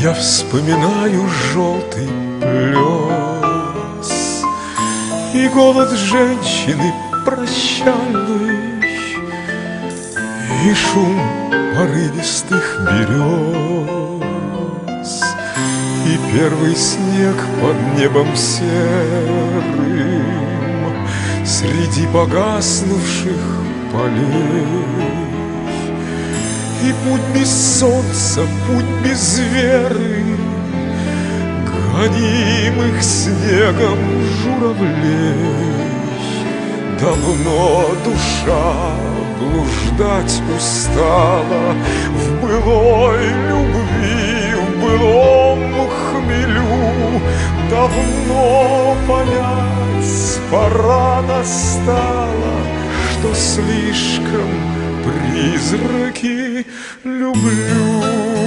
Я вспоминаю желтый плес и голос женщины прощальный, и шум порывистых берез, и первый снег под небом серым среди погаснувших полей. И путь без солнца, путь без веры, гонимых снегом журавлей. Давно душа блуждать устала в былой любви, в былом хмелю. Давно понять пора настала, что слишком призраки люблю.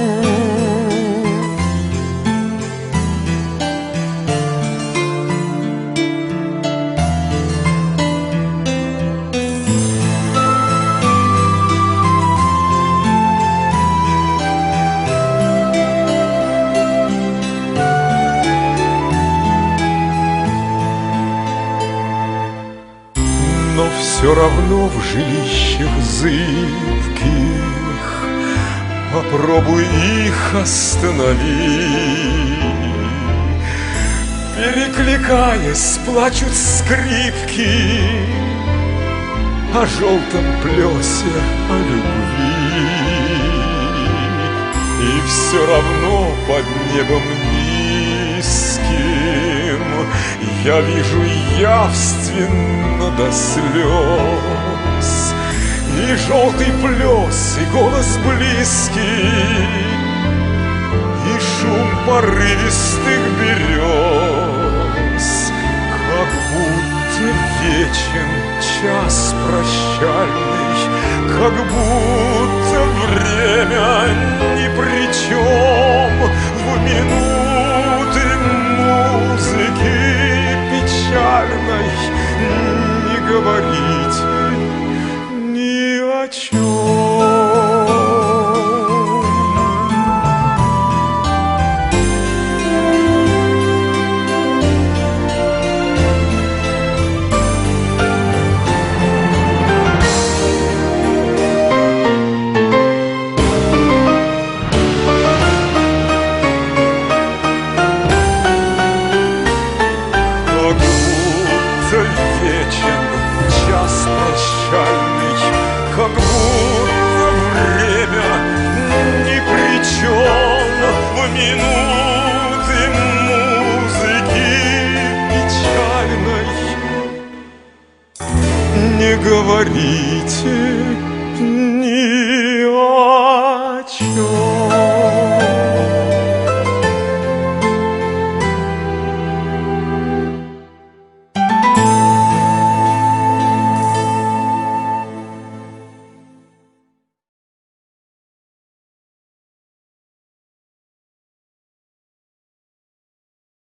Но все равно в жилищах зыбких попробуй их останови. Перекликаясь, плачут скрипки о желтом плесе, о любви. И все равно под небом низким я вижу явственно до слез и желтый плес, и голос близкий, и шум порывистых берез. Как будто вечен час прощальный, как будто время ни при чем в минуты музыки печальной. Не говорите ни о чем. Вечен час прощальный, как будто время ни при чем в минуты музыки печальной. Не говорите